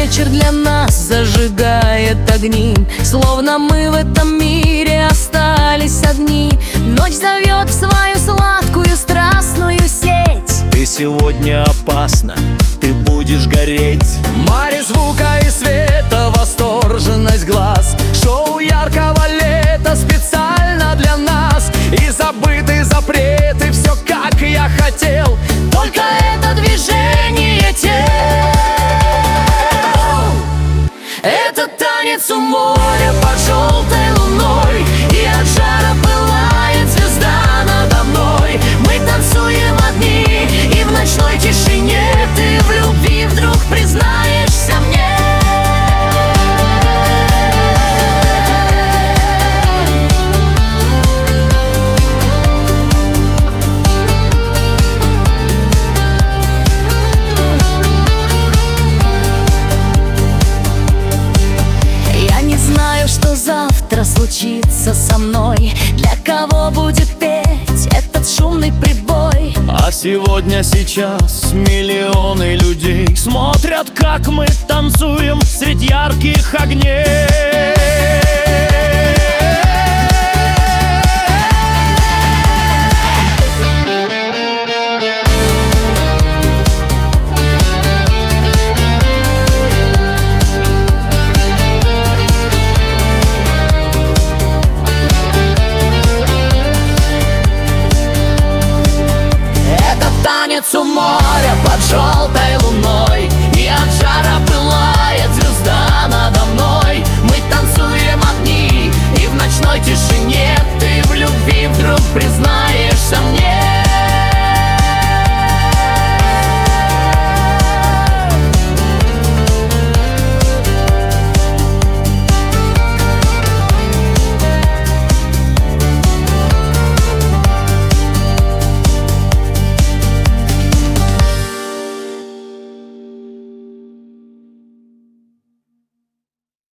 вечер для нас зажигает огни, словно мы в этом мире остались одни. Ночь зовет в свою сладкую страстную сеть. Ты сегодня опасна, ты будешь гореть. Море звука и света, восторженность глаз, шоу яркого лета специально для нас. И забыты запреты, все как я хотел, только это движение тел. Это танец у моря под желтой луной, и от жара пылает звезда надо мной. Мы танцуем одни, и в ночной тишине ты в любви вдруг признаешься мне. Что завтра случится со мной, для кого будет петь этот шумный прибой. А сегодня, сейчас миллионы людей смотрят, как мы танцуем средь ярких огней.